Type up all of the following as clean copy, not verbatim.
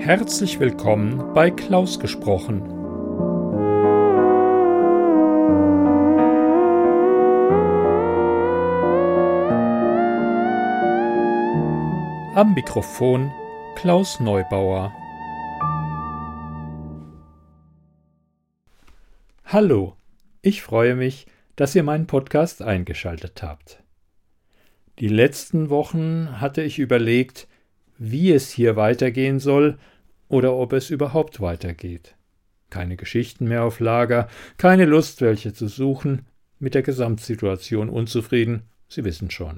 Herzlich willkommen bei Klaus gesprochen. Am Mikrofon Klaus Neubauer. Hallo, ich freue mich, dass ihr meinen Podcast eingeschaltet habt. Die letzten Wochen hatte ich überlegt, wie es hier weitergehen soll oder ob es überhaupt weitergeht. Keine Geschichten mehr auf Lager, keine Lust, welche zu suchen, mit der Gesamtsituation unzufrieden, Sie wissen schon.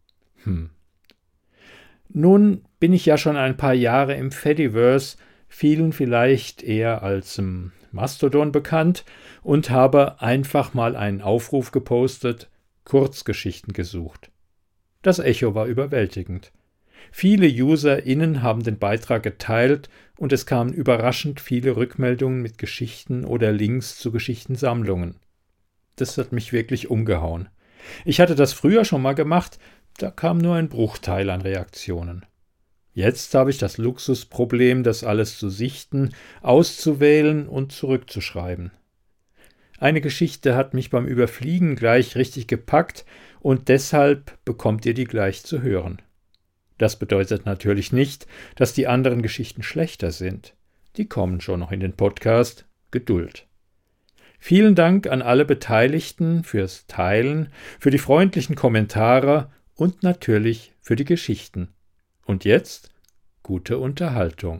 Nun bin ich ja schon ein paar Jahre im Fediverse, vielen vielleicht eher als Mastodon bekannt, und habe einfach mal einen Aufruf gepostet, Kurzgeschichten gesucht. Das Echo war überwältigend. Viele UserInnen haben den Beitrag geteilt und es kamen überraschend viele Rückmeldungen mit Geschichten oder Links zu Geschichtensammlungen. Das hat mich wirklich umgehauen. Ich hatte das früher schon mal gemacht, da kam nur ein Bruchteil an Reaktionen. Jetzt habe ich das Luxusproblem, das alles zu sichten, auszuwählen und zurückzuschreiben. Eine Geschichte hat mich beim Überfliegen gleich richtig gepackt und deshalb bekommt ihr die gleich zu hören. Das bedeutet natürlich nicht, dass die anderen Geschichten schlechter sind. Die kommen schon noch in den Podcast. Geduld. Vielen Dank an alle Beteiligten fürs Teilen, für die freundlichen Kommentare und natürlich für die Geschichten. Und jetzt gute Unterhaltung.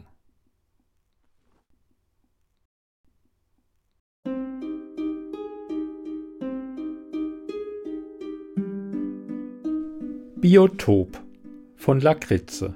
Biotop von Lakritze.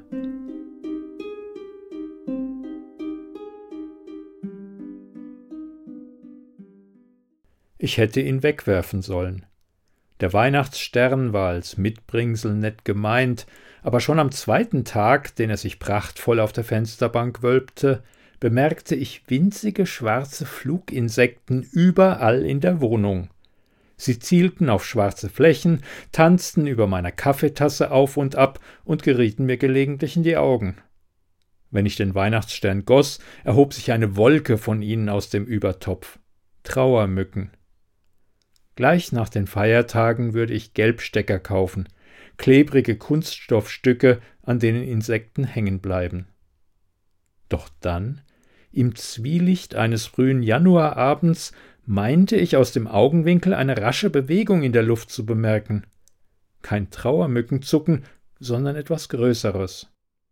Ich hätte ihn wegwerfen sollen. Der Weihnachtsstern war als Mitbringsel nett gemeint, aber schon am zweiten Tag, den er sich prachtvoll auf der Fensterbank wölbte, bemerkte ich winzige schwarze Fluginsekten überall in der Wohnung. Sie zielten auf schwarze Flächen, tanzten über meiner Kaffeetasse auf und ab und gerieten mir gelegentlich in die Augen. Wenn ich den Weihnachtsstern goss, erhob sich eine Wolke von ihnen aus dem Übertopf. Trauermücken. Gleich nach den Feiertagen würde ich Gelbstecker kaufen, klebrige Kunststoffstücke, an denen Insekten hängen bleiben. Doch dann, im Zwielicht eines frühen Januarabends, meinte ich aus dem Augenwinkel eine rasche Bewegung in der Luft zu bemerken. Kein Trauermückenzucken, sondern etwas Größeres.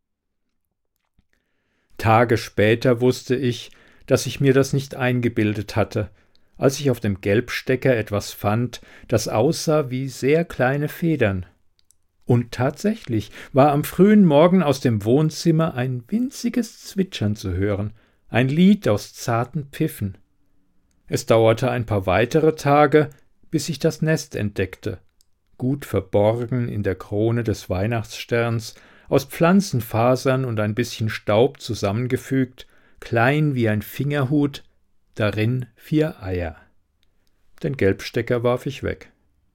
Tage später wusste ich, dass ich mir das nicht eingebildet hatte, als ich auf dem Gelbstecker etwas fand, das aussah wie sehr kleine Federn. Und tatsächlich war am frühen Morgen aus dem Wohnzimmer ein winziges Zwitschern zu hören, ein Lied aus zarten Pfiffen. Es dauerte ein paar weitere Tage, bis ich das Nest entdeckte, gut verborgen in der Krone des Weihnachtssterns, aus Pflanzenfasern und ein bisschen Staub zusammengefügt, klein wie ein Fingerhut, darin 4 Eier. Den Gelbstecker warf ich weg.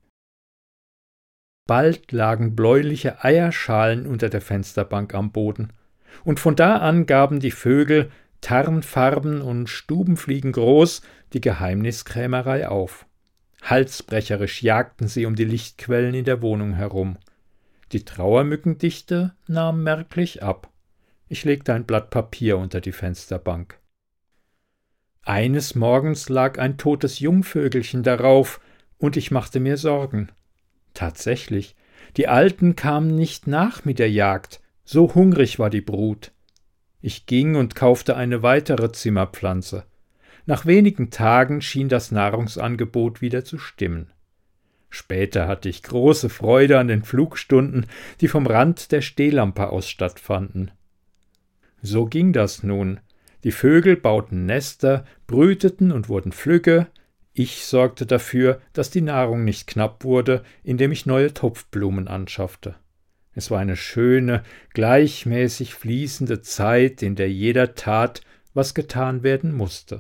Bald lagen bläuliche Eierschalen unter der Fensterbank am Boden, und von da an gaben die Vögel, Tarnfarben und Stubenfliegen groß, die Geheimniskrämerei auf. Halsbrecherisch jagten sie um die Lichtquellen in der Wohnung herum. Die Trauermückendichte nahm merklich ab. Ich legte ein Blatt Papier unter die Fensterbank. Eines Morgens lag ein totes Jungvögelchen darauf, und ich machte mir Sorgen. Tatsächlich, die Alten kamen nicht nach mit der Jagd, so hungrig war die Brut. Ich ging und kaufte eine weitere Zimmerpflanze. Nach wenigen Tagen schien das Nahrungsangebot wieder zu stimmen. Später hatte ich große Freude an den Flugstunden, die vom Rand der Stehlampe aus stattfanden. So ging das nun. Die Vögel bauten Nester, brüteten und wurden flügge. Ich sorgte dafür, dass die Nahrung nicht knapp wurde, indem ich neue Topfblumen anschaffte. Es war eine schöne, gleichmäßig fließende Zeit, in der jeder tat, was getan werden musste.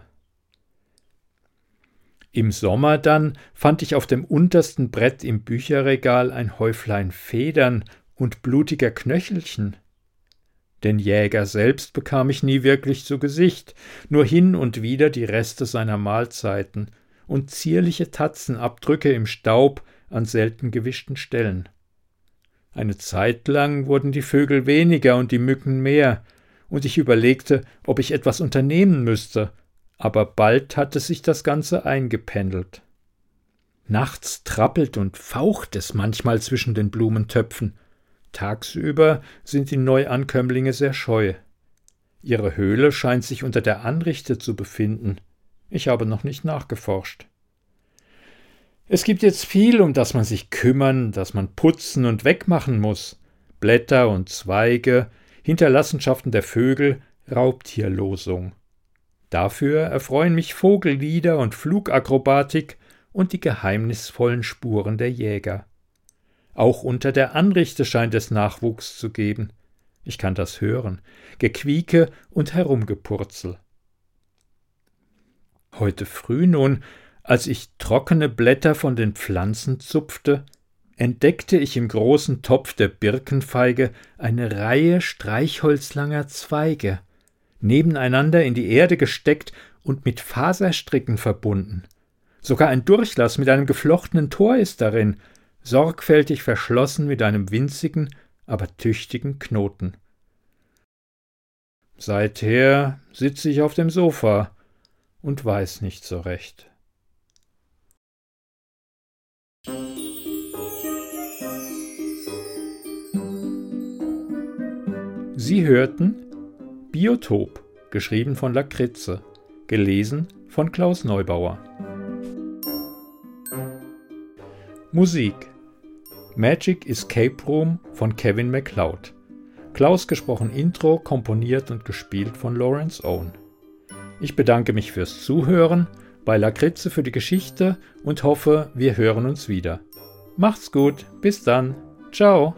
Im Sommer dann fand ich auf dem untersten Brett im Bücherregal ein Häuflein Federn und blutiger Knöchelchen. Den Jäger selbst bekam ich nie wirklich zu Gesicht, nur hin und wieder die Reste seiner Mahlzeiten und zierliche Tatzenabdrücke im Staub an selten gewischten Stellen. Eine Zeit lang wurden die Vögel weniger und die Mücken mehr, und ich überlegte, ob ich etwas unternehmen müsste, aber bald hatte sich das Ganze eingependelt. Nachts trappelt und faucht es manchmal zwischen den Blumentöpfen. Tagsüber sind die Neuankömmlinge sehr scheu. Ihre Höhle scheint sich unter der Anrichte zu befinden. Ich habe noch nicht nachgeforscht. Es gibt jetzt viel, um das man sich kümmern, das man putzen und wegmachen muss. Blätter und Zweige, Hinterlassenschaften der Vögel, Raubtierlosung. Dafür erfreuen mich Vogellieder und Flugakrobatik und die geheimnisvollen Spuren der Jäger. Auch unter der Anrichte scheint es Nachwuchs zu geben. Ich kann das hören, Gequieke und Herumgepurzel. Heute früh nun, als ich trockene Blätter von den Pflanzen zupfte, entdeckte ich im großen Topf der Birkenfeige eine Reihe streichholzlanger Zweige, nebeneinander in die Erde gesteckt und mit Faserstricken verbunden. Sogar ein Durchlass mit einem geflochtenen Tor ist darin, sorgfältig verschlossen mit einem winzigen, aber tüchtigen Knoten. Seither sitze ich auf dem Sofa und weiß nicht so recht. Sie hörten Biotop, geschrieben von Lakritze, gelesen von Klaus Neubauer. Musik: Magic Escape Room von Kevin MacLeod. Klaus gesprochen Intro, komponiert und gespielt von Lawrence Owen. Ich bedanke mich fürs Zuhören, bei Lakritze für die Geschichte und hoffe, wir hören uns wieder. Macht's gut, bis dann, ciao!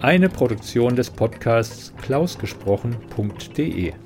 eine Produktion des Podcasts klausgesprochen.de.